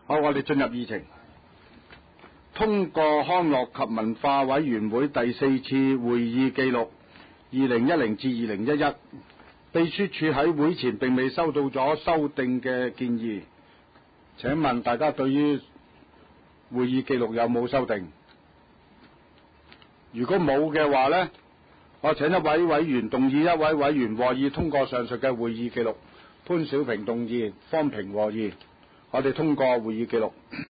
好，我哋進入議程。通過康樂及文化委員會第4次會議記錄2010至2011，秘書處喺會前並未收到咗修訂嘅建議。請問大家對於會議記錄有冇修訂？如果冇嘅話呢，我請一位委員動議，一位委員和議通過上述嘅會議記錄。潘小平動議，方平和議。我哋通過會議記錄。